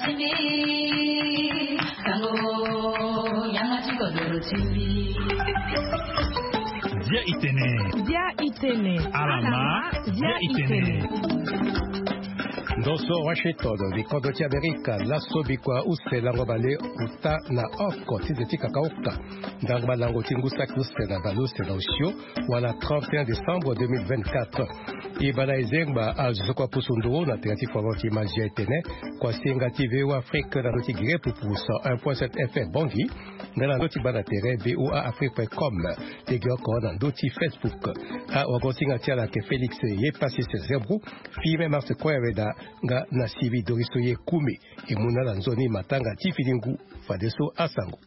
Dia Itene. Alama. Dia Itene. Doso Washington, Vikondoti Amerika, Lasso Bikwa Use Langobale, Uta na Oko, Tizeti Kakaoka, Dangba Langotingu Sakuse na Baluse na Ushio, wala 31 décembre 2024. Ibala Izengba, Azokwa Pusunduro, na Teati Fawaki Magia Etene, Kwa Singa TV ou Afrique, na Noti Gire, Pupusa 1.7 FM Bongi, na Noti Banatere, BOA Afrique.com, Tegioko, na Noti Facebook, A Wagosinga Tiala, ke Félix, Yepasi Zebru, Fime Mars Koyaveda, nga na sivi doriso ye kume emuna na nzoni matanga tifilingu fadeso asango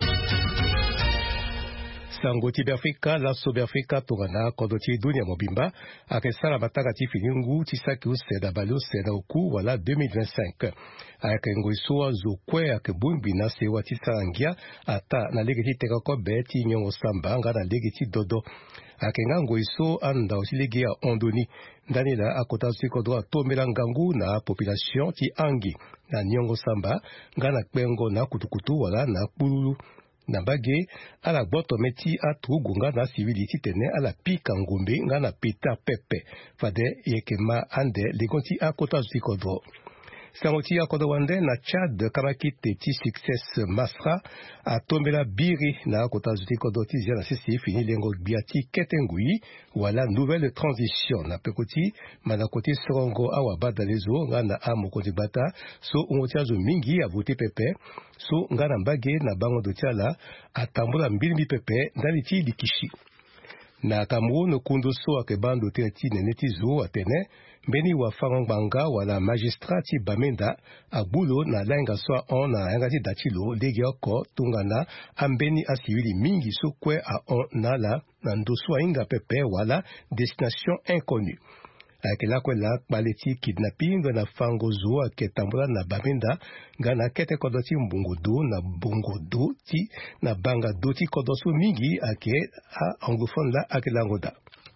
sango tibi Afrika la sobe Afrika tongana kodoti dunia mobimba akesala matanga tifilingu tisaki useda balo seda oku wala 2025 akengo iso azokwe akebumbi na sewa tisangia ata na legeti tekako beti nyongo samba nga na legeti dodo akengango iso anda osilegi ya ondoni ndani la akota siko droa tomela ngangu na population ti angi na nyongo samba ngana kpengo na kutukutu wala na kululu na bage ala boto meti atrugunga na civility tene ala pika ngombe ngana pita pepe fade yekema ande legonti akota siko droa Sangoti ya Kodowande na Chad kamakite ti success masra a tombela biri na kota zuti kodoti zia na sisi fini lengo biati ketengui wala nouvelle transition na pekoti manakoti sorongo awa bada lezo ngana amo koti bata so ungotiazo mingi a vote pepe so ngana mbage na bango dotiala atambula mbili pepe ndali ti likishi na Cameroun kundo so akebando teti neneti zo atene mbeni wa fangbanga wala magistrati bamenda abulo na lenga so on na ngati datilo legi oko tungana ambeni asiwili mingi so kwe a on na la na ndoso inga pepe wala destination inconnue akela kwela baleti kidnapping na fango zo aketambula na bamenda ngana kete kodoti mbungudu na bungudu ti na banga doti kodoso mingi ake a anglophone la akelangoda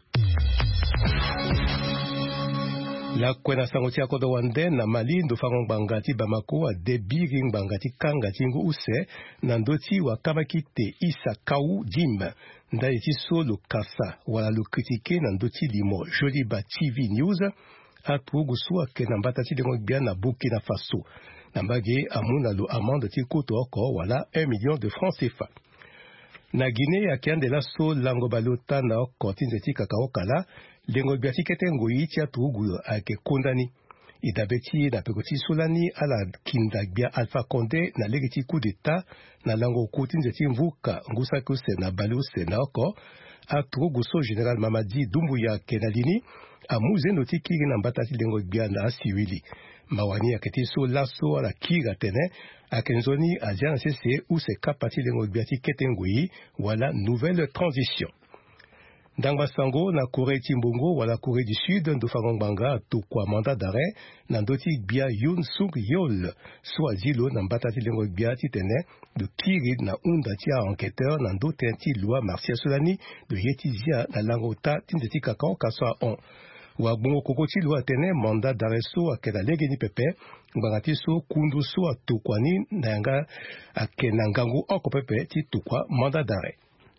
la kwena sangoti akodo wande na Mali ndo fango bangati Bamako a debiri bangati kangati ngu use na ndoti wa kabakite Isa Kaou Dim ndaiti so lo kasa wala lo kritike na ndoti limo Joliba TV News atrugu suwa ke na mbatati dengo bia na Burkina Faso na mbage amuna lo amande ti koto oko wala 1 million de francs CFA na Guinée akiande la so lango balota na oko tinzeti kakaokala lengo biati ketengo iti atugu ake kondani idabeti na pekoti solani ala kinda bia Alpha Condé na legiti coup d'état na lango kutinze timvuka ngusa kuse na baluse na oko atugu so General Mamadi Doumbouya kenalini amuze notiki na mbatati lengo bia na siwili mawani aketi so laso ala kiga tene akenzoni ajana sese ou se kapati lengo biati ketengo wala nouvelle transition Dangba Sango na Corée Timbongo wala Corée du Sud ndo fangongbanga to kwa mandat d'arrêt na ndoti bia Yoon Suk Yeol so azilo na mbatati lengo bia titene de kiri na unda tia enquêteur na ndo tenti loi Marcia Solani de yetizia na langota tindeti kakao kaswa on wa bongo kokoti loi tene mandat d'arrêt so akela legeni pepe ngangati so kundu so atokwani na yanga akena ngangu oko pepe ti tukwa mandat d'arrêt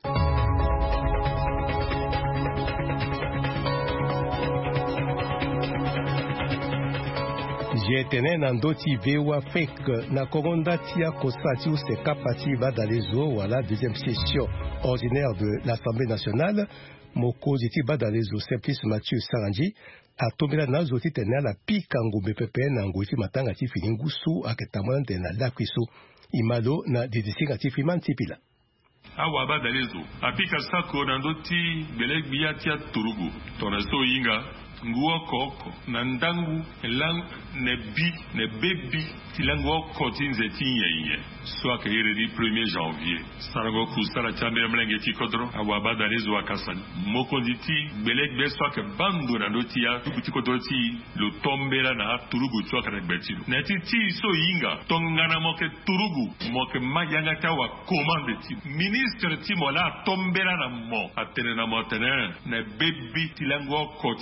Jetene na ndoti vewa Afrique na koronda tia kosati ou se kapati badalezo wala deuxième session ordinaire de l'Assemblée nationale moko jiti badalezo Simplice Mathieu Sarangi atomela na zoti tena la pika ngombe pepe na ngoti matanga ti filingu su aketamona tena la kriso imalo na didisinga ti fimanti pila awa badalezo apika sako na ndoti belegbiya tia turugu tona so yinga nguo koko na ndangu lang ne bi ne bebi tilango kotinze tinye soit que le 1er janvier sarango kusala chambe mlenge tikodro awaba dalezo akasani mokonditi beleg be soit que bando na dotia tikodoti lo tombela na turugu soit que betilo na titi so yinga tongana moke turugu moke mayanga tawa commande ti ministre timola tombela na mo atene na motene ne bebi tilango kotinze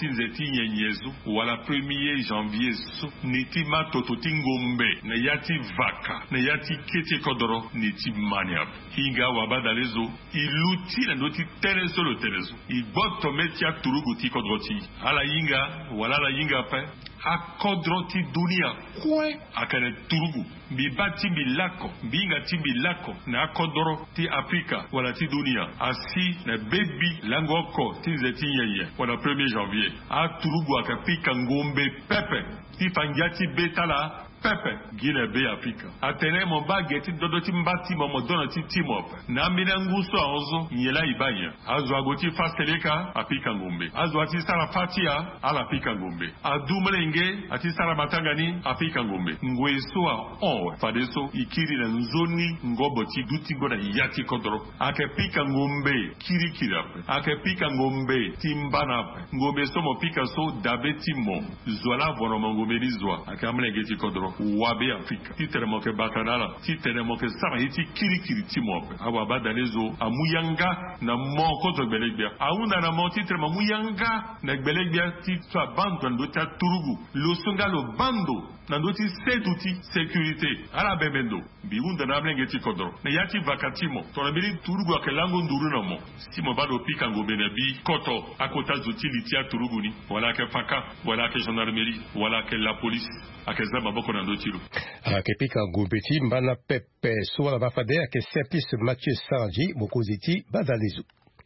nyenyezo wala 1er janvier so niti matototi ngombe na yati vaka na yati kete kodoro niti maniab hinga wabadalezo iluti na ndoti terezo lo terezo iboto metia turuguti kodroti ala hinga wala la hinga pe akodroti dunia kwe akane turugu bibati bilako binga ti bilako na akodoro ti Afrika wala ti dunia asi na baby langoko ti zeti yeye wala 1er janvier a turugu akapika ngombe pepe ti fangiati betala pepe gine be Afrika atene mo bageti dodoti mbati mo dona ti timop na mina nguso aozo nyela ibanya azo agoti fasteleka apika ngombe azo ati sara fatia ala pika ngombe adumlenge ati sara matangani apika ngombe ngweso fadeso ikiri na nzoni ngoboti duti ngona yati kodoro akapika ngombe kiri ape akapika ngombe timbana ape ngombe somo pika so dabeti mo zola vono ngombe lizwa akamlenge ti kodoro wabe Afrika titeremo ke batanala titeremo ke sara iti kiri timope awaba dalezo amuyanga na moko to gbelegbia auna na mo titeremo muyanga na gbelegbia ti twa bando ndo ta turugu lo sunga lo bando na ndo ti seduti sécurité ala bebendo biunda na mlenge ti kodro na yati vakatimo to na bili turugu akelango nduru na mo simo bado pika ngombe na bi koto akota zutili tia turugu ni wala ke faka wala ke gendarmerie wala ke la police akezaba boko na ndo tiro akepika ngombe mbana pepe suala bafade ake Service Mathieu Sanji mokoziti badalezo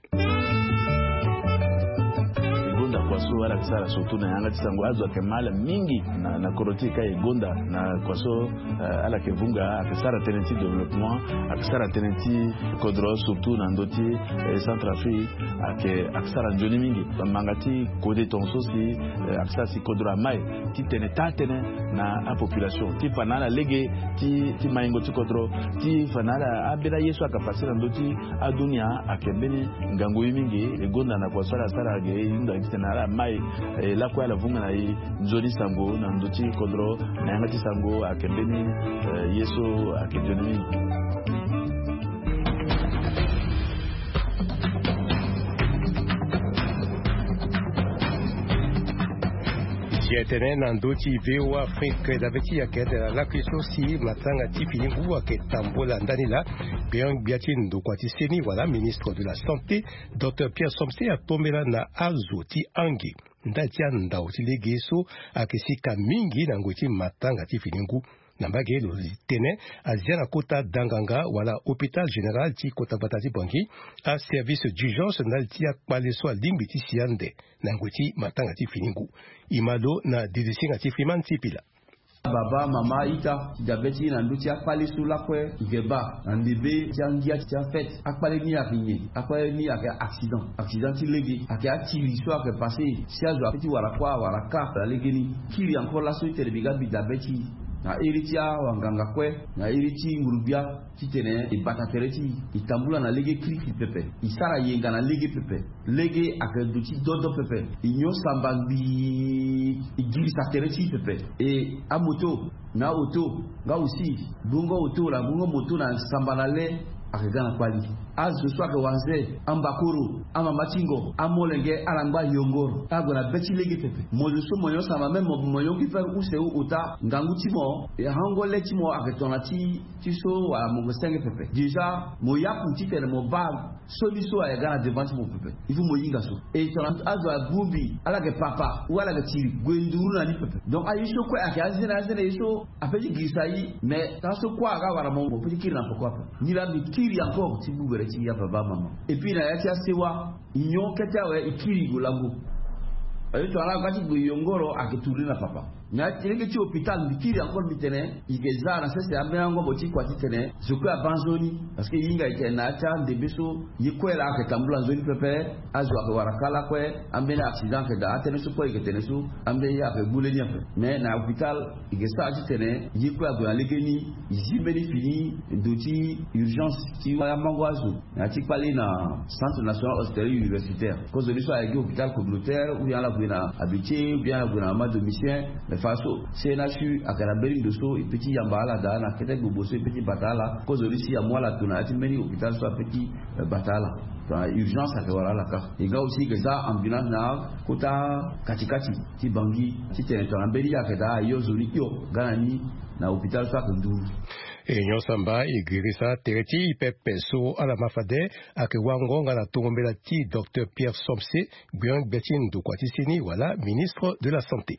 kwaso wala kisara sotu na yanga tisango azo akemala mingi na korotika igonda na kwaso ala kevunga akisara tenenti development akisara tenenti kodro surtout na ndoti Centrafrique akisara njoni mingi mangati kode tonso si akisara si kodro mai ti tenetane na a population ti fanala lege ti maingo ti kodro ti fanala abira yesu akapasira ndoti adunia akembeni ngango mingi igonda na kwaso ala sara ge inda na mai la kwa la vunga na nzoni sango na ndoti kodro na yanga sango akembeni yeso akejoni Yetene na ndoti veo Afrique daveti yakete la kwiso si matanga tifingu aketambola ndani la bien biatin do kwati seni wala ministre de la santé Dr Pierre Somse atombela na azuti angi ndatia ndauti legeso akesika mingi na ngoti matanga tifingu nambage lo tene aziana kota danganga wala hôpital général ti kota batati bangi a service d'urgence na tia kwaleso alimbiti siande na ngoti matanga tifingu imalo na didisinga tifiman tipila baba mama ita diabeti na nduti akpali sula kwe geba ndebe jangia tia fait akpali ni akinye akpali ni accident ti legi ake atiri so ake passer siazo apeti wala kwa wala ka la legeni kiri encore la so telebiga bi diabeti na iritia wanganga kwe na iriti ngurubia titene ibatatereti itambula na lege kriki pepe isara yenga na lege pepe lege akeduti dodo pepe inyo sambambi igiri satereti pepe e amoto na auto nga usi bungo auto la bungo moto na sambanale akegana kwali azu swake wanze ambakuru ama machingo amolenge alangba yongoro agona beti lege pepe mozuso moyo sama memo moyo ki fer use uta ngangu timo ya hango le timo aketona ti so wa mo senge pepe déjà moya puti tere mo ba solution ya gana devant mo pepe ifu moyinga so e tona azu abubi alage papa wala ga tiri gwenduru na ni pepe donc ayisho ko akazina azina iso apeji gisai mais taso kwa ga wala mo peji kirna pokwa ni la kiri encore ti bubere ti ya baba mama et puis na ya ti asewa inyo keta we ikiri go lago ayo to ala gati go yongoro akituri na papa na tilenge ti hôpital bikiri encore bitene igeza na sese abengo boti kwa titene zuko abanzoni parce que yinga itena ta ndebeso yikwela aketambula zoni pepe azu akwarakala kwe ambena accident ke da atene so ko iketene so ambe ya pe buleni ape mais na hôpital igeza titene yikwa go alegeni izibeni fini doti urgence ti wa mangwazu na ti pali na centre national hospitalier universitaire cause de so ay hôpital communautaire ou bien la buena habité ou bien la buena ma domicile faso CNHU akaraberi doso petit yambala da na kete goboso petit batala cause ici à moi la tuna ati meni hôpital so petit batala urgence à voilà la cas et gars aussi que ça ambulance na kota katikati ti bangi ti territoire mbeli ya keda yo zoli yo ganani na hôpital sa Nduru e nyosamba igirisa tereti pepeso ala mafade ake wangonga na tombela ti Dr Pierre Somse bien Betine do Kwatisini wala ministre de la santé.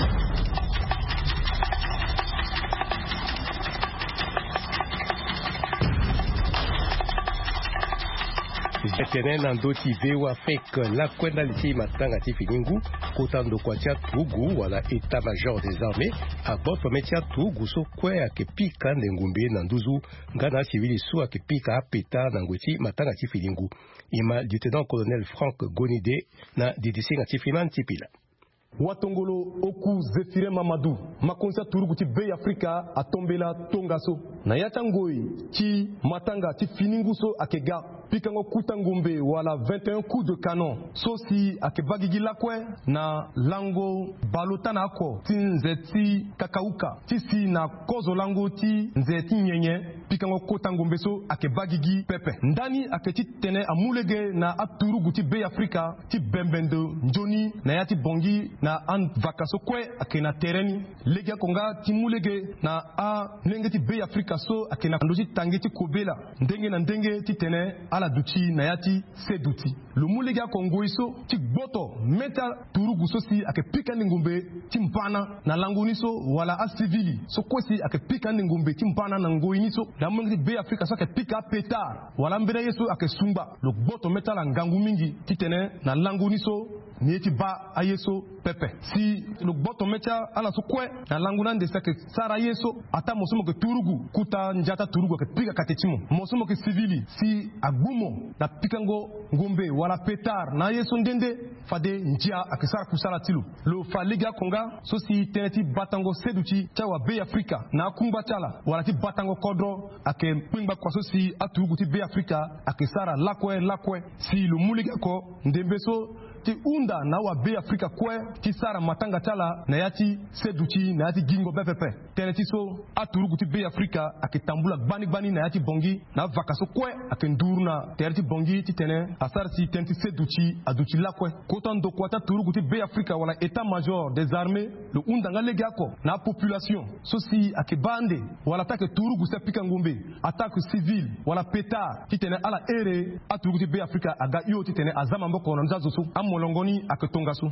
Jetene nandoti vewa fake la kwenda liti matanga ti finingu kotando kwa tia tugu wala état major des armées a boto metia tugu so kwe akepika ndengumbe nanduzu ngana civili su akepika apeta nangweti matanga ti finingu ima lieutenant colonel Franck Gonide na DDC ngati fiman tipila Watongolo oku Zefire Mamadou makonsa turugu ti Bay Africa atombela tongaso na yatangoi ti matanga ti fininguso akega pikango kutangombe wala 21 coups de canon sosi akebagigi lakwe na lango balotana ako ti nzeti kakauka ti si na kozo lango ti nzeti nyenye pikango kutangombe so akebagigi pepe ndani aketi tene amulege na aturugu ti Bay Africa ti bembendo njoni na yati bongi na an vakaso kwe akena tereni lega konga ti mulege na a nenge ti Bay Africa so akena ndoji tangi ti kobela ndenge na ndenge ti tene ala duti na yati seduti lo mulega kongo iso ti gboto meta turugu so si ake pika ngombe ti mpana na langoni so wala a civili so kwesi ake pika ngombe ti mpana na ngoini so la mungi ti Bay Africa so ake pika petar wala mbere yeso ake sumba lo gboto meta la ngangu mingi ti tene na langoni so ni ti ba ayeso pepe si lo gboto meta ala so kwe na languna de sake sara yeso ata mosomo ke turugu kuta njata turugu ake pika katechimo mosomo ke civili si agbumo na pikango ngombe wala petar na yeso ndende fade njia akisara kusala tilu lo faliga konga so si teneti batango seduchi chawa Bay Africa na kumba chala wala ti batango kodro ake pingba kwa so si aturugu ti Bay Africa akisara lakwe si lo muliga ko ndembe so ti unda na wa Bay Africa kwe ti sara matanga chala na yati seduchi na yati gingo bepepe teneti so aturugu ti Bay Africa akitambula gbani na yati bongi na vakaso kwe akenduru na tereti bongi ti tene asar si tenti seduchi aduchi lakwe kotan do kwata turugu ti Bay Africa wala état major des armées le unda nga lege ako na population so si akebande wala take turugu se pika ngombe attaque civile wala peta ti tene ala ere aturugu ti Bay Africa aga yo ti tene azama mboko na nzazo so molongoni aketonga so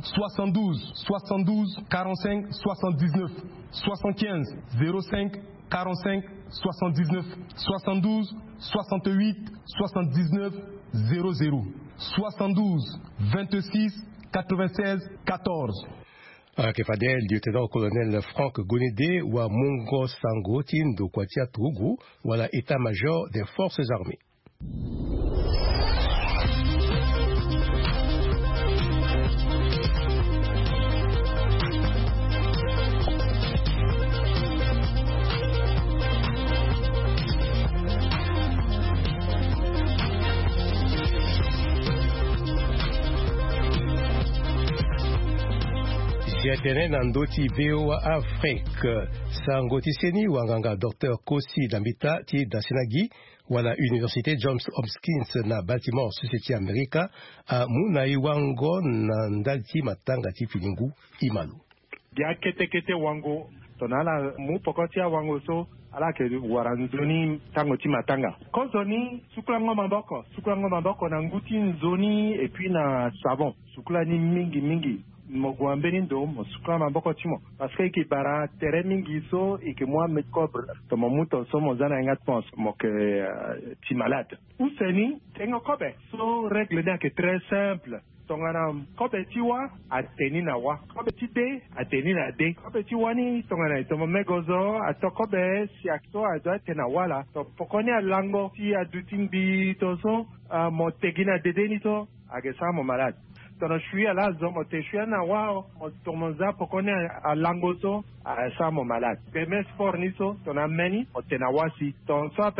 72 45 79 75 05 45 79 72 68 79 00 72 26 96 14 Kefadel, lieutenant-colonel Franck Gonide wa Mongo Sango Tindo Kwatia Tougou wala état-major des forces armées. Jetene nandoti VOA Afrique sangoti seni wanganga Dr Kosi Dambita ti Dasinagi wala Université Johns Hopkins na Baltimore Society America a munai wango na ndalti matanga ti filingu imalu dia kete wango tonala mu pokotia wango so ala ke waranzoni tango ti matanga ko zoni suklango mamboko na nguti nzoni et puis na savon suklani mingi mogwambeni ndo mosukla mamboko timo parce que bara terrain mingi so et que moi me cobre to momuto so mozana ngat pons moke ti malade ou seni tengo kobe so règle là que très simple tongana kobe tiwa ateni na wa kobe ti de ateni na de kobe tiwa ni tongana to megozo atokobe si akto ado tena wala to pokoni alango ti adutimbi to so mo tegina dedeni to agesa mo malade tono shui ala zomo te shui na wao tomonza pokone a langoso a samo malade pemes forniso tona meni o tenawasi ton sape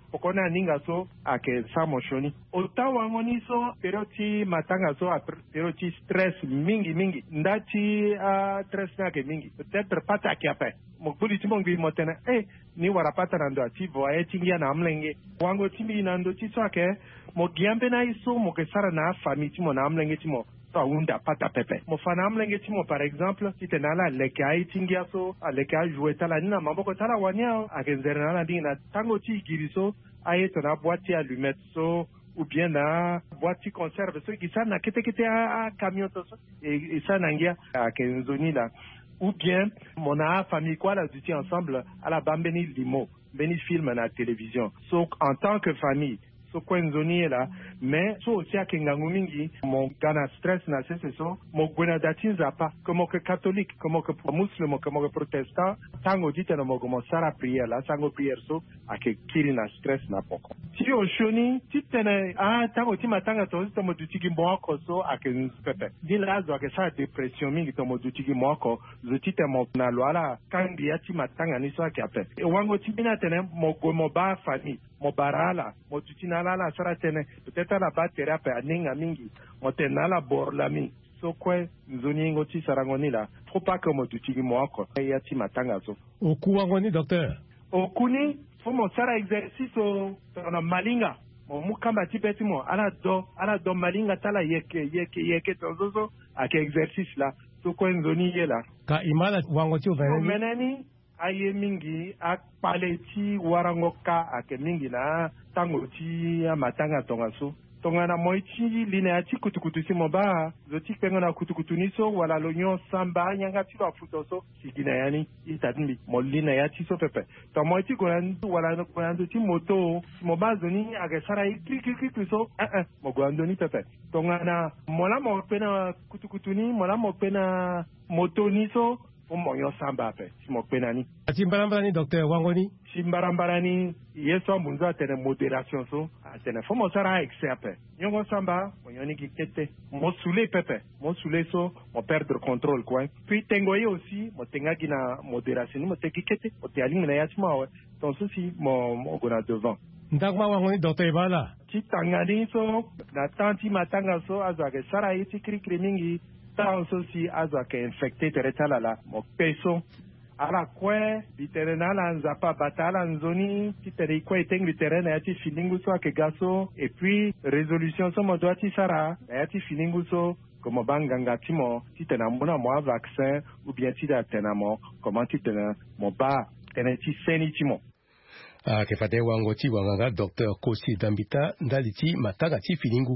pokona ninga so ake samo shoni ota wangoni so peroti matanga so peroti stress mingi ndati stress na ke mingi peut-être pata kiape mokbuli timongi motena ni warapata nando ati voye tingia na amlenge wango timi nando tiso ake mo giambe na iso mo ke sara na famille timo na amlenge timo unda pata pepe mo fana amlenge timo par exemple titenala lekai tingia so lekai jouer tala nina maboko tala wania akenzerana na dina tango ti giriso ayeto na boîte allumette so ou bien na boîte conserve so qui ça na kete a camion to so et ça nangia akenzoni la ou bien mon famille quoi là du ensemble à la bambeni limo beni film na télévision so en tant que famille so kwenzoni là mais so aussi akengangu mingi mon gana stress na c'est so mo gwena datinza pa comme que catholique comme que musulman comme que protestant tango dite no mo como sara prière la sango prière so ake kiri na stress na poko si o shoni titene tango ti matanga to mo dutigi mboko so ake pepe dila zo ake sa depression mingi to mo dutigi mboko zo tite mo na loala kangi ya ti matanga ni so ake ape e wango ti bina tene mo go mo ba fani mo barala mo tutina la sara tene peut-être la batterie pe aninga mingi mo tenala bor la mi so kwe nzoni ngoti sarangoni la faut pas que mo tutigi mo ako ya ti matanga so okuwangoni docteur okuni faut mo sara exercice o na malinga mo mukamba ti beti mo ala do malinga tala yeke tozozo ake exercice la so kwe nzoni yela ka imala wangoti o meneni aye mingi akpaleti warangoka ake mingi na tango ti matanga tonga so tonga na moiti line ati kutukutu si moba zoti penga na kutukutu ni so wala lonyo samba nyanga ti ba futo so sigina yani itadmi molina ya ti so pepe to moiti golandu wala golandu ti moto moba zoni age sara ikiki so mo golandu ni pepe tonga na mola mo pena kutukutu ni mola mo pena moto ni so moyo samba pe mo penani chimbarambarani docteur wangoni chimbarambarani yeso munzo atene modération so atene fo mo sara exerpe nyongo samba mo yoni kete mo soule pepe mo soule so mo perdre contrôle quoi puis tengoye aussi mo tenga gina modération mo tekikete o te alinga na yatima wa ton souci mo gona devant ndakma wangoni docteur bala chitangani so na tanti matanga so azake sara yiti kri mingi so si azwa ke infecté teretala la mo peso ala kwe biterena la nzapa batala nzoni titere kwe tengi terena yati filingu so ke gaso et puis résolution so mo doati sara yati filingu so comme banganga timo titena mbona mo vaccin ou bien tida tena mo comment titena mo ba teneti seni timo ke fate wango ti wanganga docteur Kosi Dambita ndaliti mataga ti filingu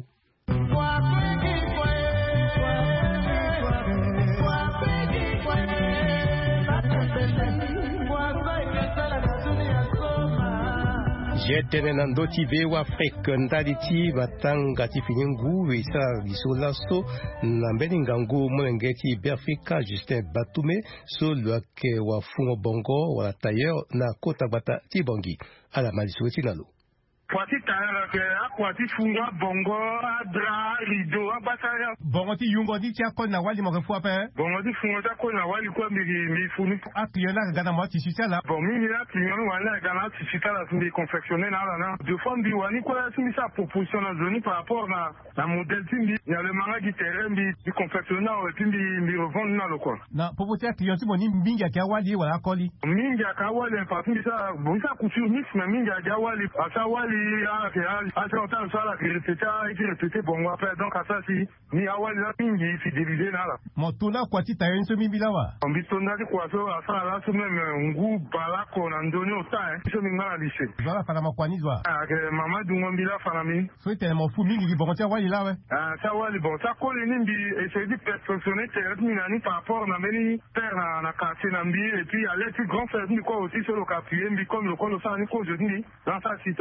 jetene na ndoti vewa Afrique ndaliti batanga ti filingu wisa bisolaso na mbeni ngangu monengeti Afrika Justin Batume so lwake wa fungo bongo wala tailleur na kota bata ti bongi ala maliso tinalo Kwati tailleur ke akwati fungo bongo adra rido abasaya bongo ti yungo di tia kon na wali mo refo pe bongo di fungo ta kon na wali ko mi funu apiyona gana mo ti sitala bon mi la piyon wala gana ti sitala ndi confectionner na de fois bi wani ko la simi sa proposition na zone par rapport na modèle timbi ya le manga di terrain bi confectionner o timbi mi revendre na lo quoi na proposition piyon ti mo ni mbinga ka wali wala koli minga ka wali parce que ça bon ça couture mix mais minga ga wali asa wali asa autant ça la répéter bon après donc ça si ni awali la mingi fidéliser na la motuna kwati tailleur nso mimbila wa ambitona di kwa so asa la so même ngu balako na ndoni ota so mingala lise voilà fala makwanizwa ke mama dungo mbila fala mi so tele mo fu mingi bon tia wali la we ça wali bon ça colle ni mbi essayer de perfectionner terre ni par rapport na meni terre na quartier na mbi et puis aller plus grand frère ni quoi aussi sur le quartier mbi comme le colo ça ni ko je dis dans ça si ton mbi ça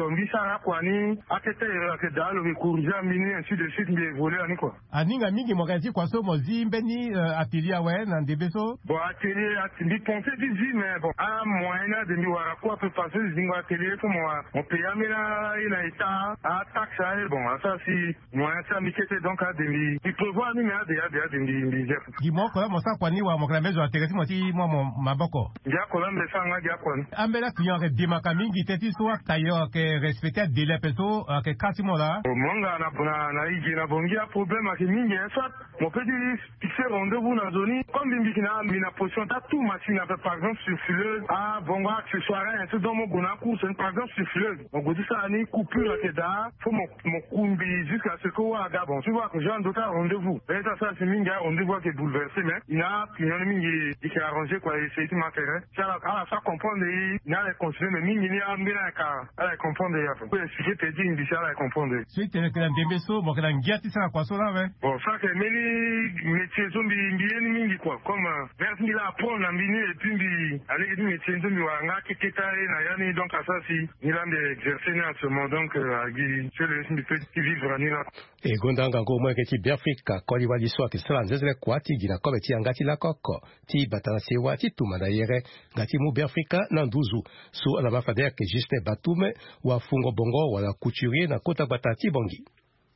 Sara Kwani, Akete, Akedalo, Kurja, Mini, ainsi de suite, mais volé à quoi. Aninga Mingi Mokazi, Kwaso, Mozi, Beni, Atelier, ouais, dans des besos. Bon, Atelier, Atelier, pensez d'ici, mais bon, à moyen de Miwarakwa peut passer des ateliers pour moi. On paye à Mila, il a été à taxe, bon, ça, si, moyen, ça, Mikete, donc, à demi, il prévoit, mais à demi, Dis-moi, quoi, mon sac, Kwani, ou à mon clamé, intéressé, moi, si, moi, mon maboko. Dia Kolam, mais ça, Dia Kwan. Ambela, client, Demakami, qui était soit tailleur, qui respectait délai, peso, qui Katimola. Manga, na bongi a problème avec mingi, soit, mon petit, fixer rendez-vous dans la zone, comme Bimbikina, mina position, t'as tout machine, par exemple, sur fileuse, ah, bon, accessoire, tout dans mon gona course, par exemple, sur fileuse. Donc, vous dites ça, année, coupure, là, là, faut mon kumbi, jusqu'à ce qu'on a, bon, tu vois que j'ai un d'autres rendez-vous. Et ça, c'est mingi, rendez-vous qui est bouleversé, mais, il y a, mingi, qui est arrangé, quoi, et c'est tout m'intérêt. Ça comprendre, il y a les continuer, mais mingi, il y a un bien, elle a comprendre, il y a, pour expliquer, t'es dit, il y a comprendre. C'est que l'un beso, bon, que l'un gâti, ça, quoi, ça, là, bon, ça, que, mais les métiers sont bien, mingi, quoi, comme, merci, il a apprendre, la mini, et puis, allez, les métiers, qui est donc, à ça, si, il a exercé, en ce moment, donc, c'est le petit vivre, là. Et Gondanga, go, moi, que tu bien Afrika, quand il va l'histoire, que ça, les quoi, tu dis, comme tu engati la coco, tu batana sewa, tu tout, d'ailleurs, gati mou bien Afrika, nan douzu, sous la mafadère que Justin Batume, ou à Fungo Bongo, ou à la couturier, na kota batati bongi.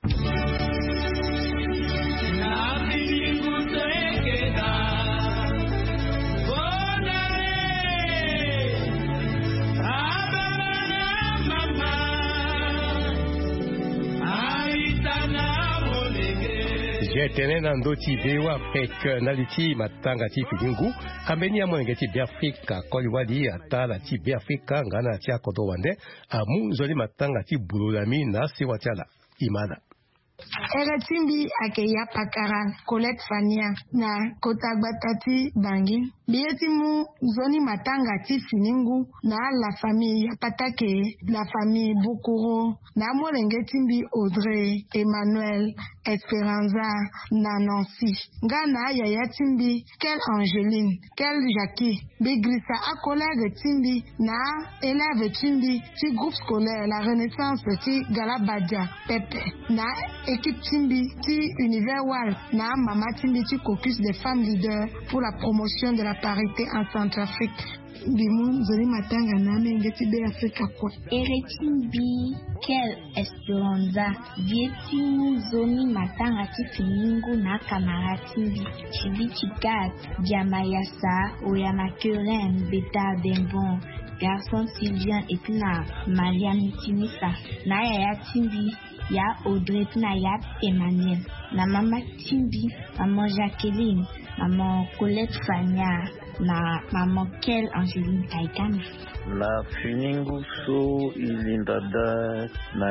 Tene nando ti bewa pek naliti matanga ti filingu ambeni ya mwenge ti Biafrika koli wadi atala ti Biafrika ngana ti akodo wande amu zoli matanga ti bululami na siwatiala imana Eretimbi akeya pakara Colette Fania na Kotagbatati Bangi. Bietimu zoni matanga ti finingu na la famille Patake, la famille Bukuru, na Molengetimbi Audrey, Emmanuel, Esperanza, na Nancy. Ngana yaya timbi, Kel Angeline, Kel Jackie, Biglissa Akolege timbi, na élève timbi, ti groupe scolaire La Renaissance ti Galabadja, Pepe, na équipe timbi, ti univers wal, na mama timbi ti caucus des femmes leaders pour la promotion de la parité en Centrafrique. Bimu zoni matanga na mengeti be Afrika kwa. Eretimbi Kel Esperanza vietimu zoni matanga ti finingu na kamaratimbi chibi chikat Jamayasa Oyama Keren Beta Dembon garçon Sylvien et puis na Mariam Timisa na yaya timbi ya Audrey na ya Emmanuel na mama timbi maman Jacqueline maman Colette Fania na maman Kel Angeline Kaikana. La Finingu so ilindada na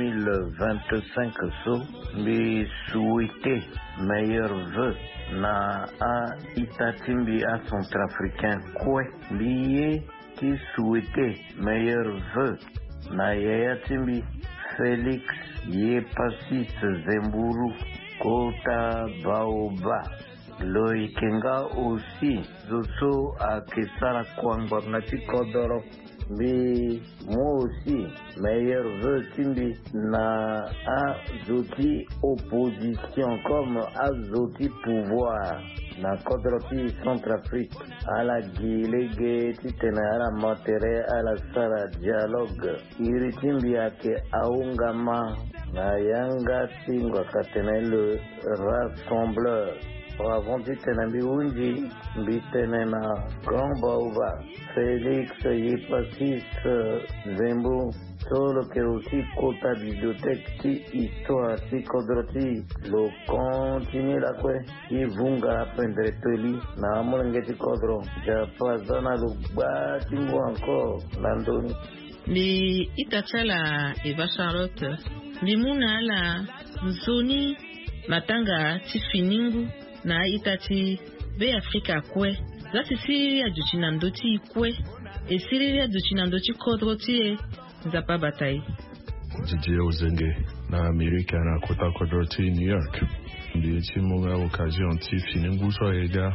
2025 so mi souhaité meilleur vœu na a itatimbi a centrafricain kwe lié qui souhaité meilleur vœu na yaya timbi Félix Yepasis Zemburu Kota Baoba Loikenga aussi Zoso a Kesara Kwangba Nati Kodoro mais moi aussi meilleur vœu Timbi na a Zoti opposition comme a Zoti pouvoir na Kodroti Centrafrique à la Guilege Titena à la Matere à la Sara dialogue Iritimbi ake aungama na Yanga Tingwa Katene le rassembleur avant titena biundi bitena Grand Baouba Félix Yepasis Zembo solo che aussi kota bibliothèque ti histoire ti kodroti lo continue la kwe ivunga prendere toli na molengeti kodro ja pazana lo batingo encore landoni ni itatala Eva Charlotte limuna la zoni matanga ti finingu na itati be Afrika kwe zati si ajuchina ndoti kwe esiri ajuchina ndoti kodro ti zapa batai Didier Ozenge na Amerika na Kota Kodroti New York ndi timu ya occasion ti finingu so ega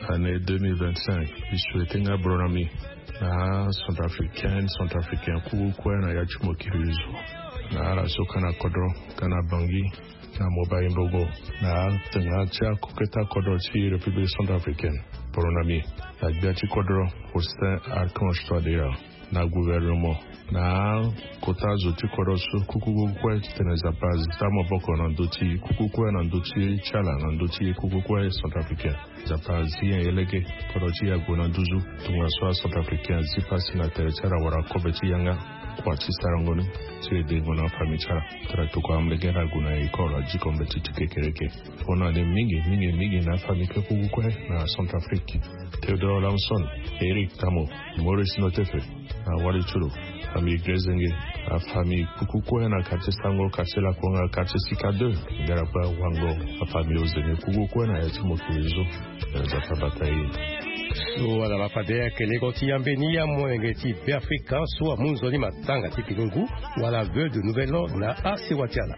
année 2025 je souhaite nga bronami na centrafricain kukwe na yachumokirizo na la sokana kodro kana bangi na mobile mbogo na tenga cha kuketa kodro ci République centrafricaine bronami la biati kodro Austin Archange Touadéra na gouvernement na kota zoti korosu kukukwe teneza base tamo boko na ndoti kukukwe na ndoti chala na ndoti kukukwe centrafricain za base yelege korochi ya gona nduzu tumwa centrafricain zipasi na terechara wara kobeti yanga kwa chisarangoni chede gona famichara tara tukwa amlegera guna ikola jikombeti tikekereke ona de mingi na famike kukukwe na Centrafrique Theodore Lamson Eric Tamo Maurice Notefe na wali churu famille Grezenge a famille Kukukwe na kate sango kate la konga kate sika 2 ngarapa wango a famille ozene Kukukwe na yatimo kulizo za tabatai so ala mafadea kele koti yambenia mwengeti Afrika so munzoni matanga tipingu wala vœu de nouvel an na asiwatiala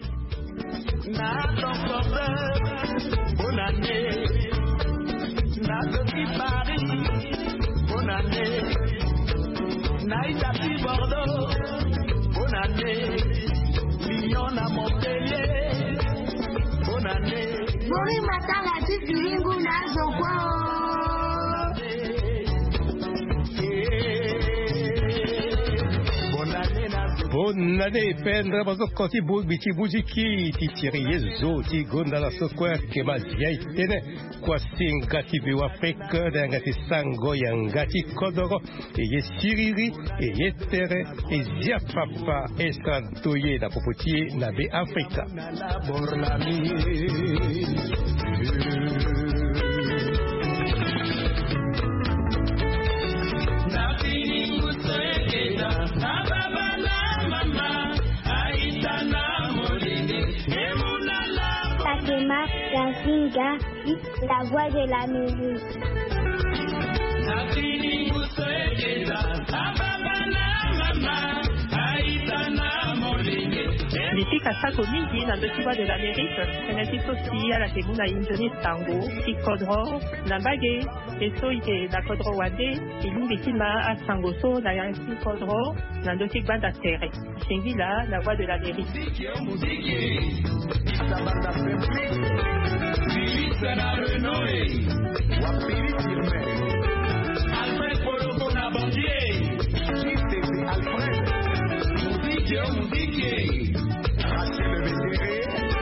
bonne année na depuis Paris bonne année Naïda puis Bordeaux, bonne année. Lyon à Montpellier, bonne année. Boni matanga tifiringu nazo kwao. Bonne année, pendre bazokoti biti bujiki titiri yezo ti gonda la sokwa kema yaitene kwa singa tibi wa Afrika dangati sango yangati kodoro eye siriri eye tere ezia papa estrantoye na popotie na be Afrika. Gazinga, la voix de la musique. Lifika sako mingi na ndokiwa de l'Amérique, tenetisosi ala kemuna injoni sango, ikodro, na bage, eso ike na kodro wade, ilungi kima a sango so na yansi kodro, na ndoki banda tere. Shengila, la voix de l'Amérique. Alfred Poloko na bandier, Alfred, musique, Rachel Vétéré,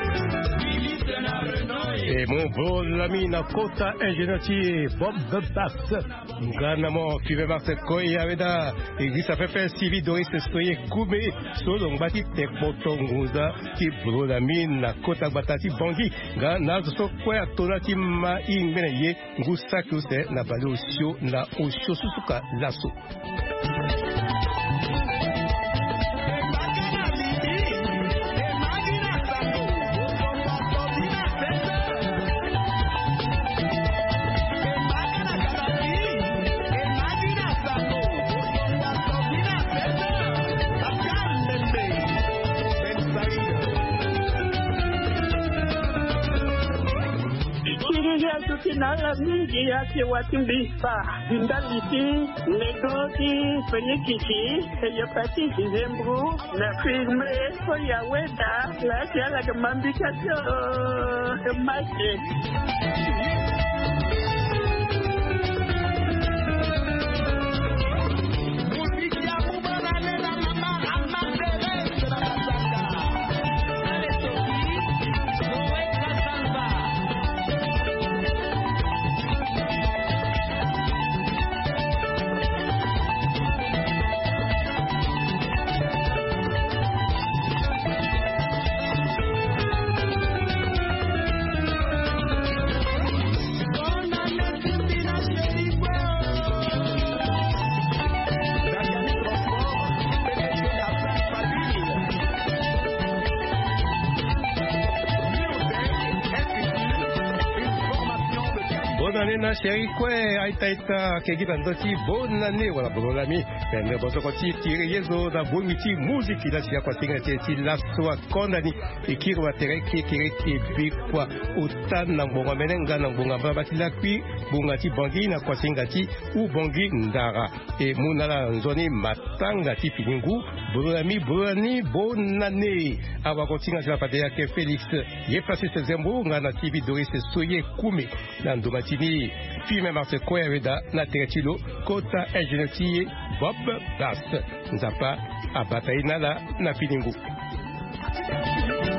et mon bon ami na kota ingénieur Bob the Bass Ganamo Five Mars Koy Aveda Eglisa Fefe Sivi Doris Stoye Koube Solong Bati Tekbotonguza Ki Brolami na kota Batati Bangi Gana Zoso Koya Tonati Ma Ingbeneye Ngusa Kuse na Bale Osio na Osio Susuka Lasso. Nala mingi yake watimbisa indaliti negoti penyekiki yopati zembru na firme ko yaweda la tiala kamambika to mache. chéri kwe aitaita kegi ndoti bonne année wala bolami pende bosokoti tire yezo da bongiti muziki la sia kwa singa teti la soa kondani ikirwa tereki kireki bikwa utana mbonga menenga na mbonga babatila kwi bongati bangi na kwa singa ti u bangi ndara e munala nzoni matanga ti finingu bolami bolani bonne année awa kotinga la patea ke Felix ye passé ses zembo ngana TV Doris soye kume na ndomatini filme Marse Koyaveda na teretilo kota engineer Bob Bass nzapa abatainala na finingu.